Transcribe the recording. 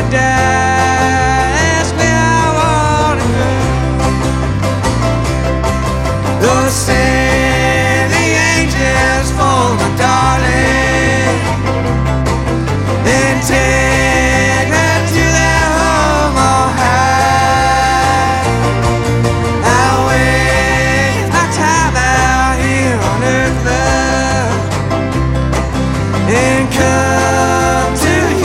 die. Ask me how I wanna go. Those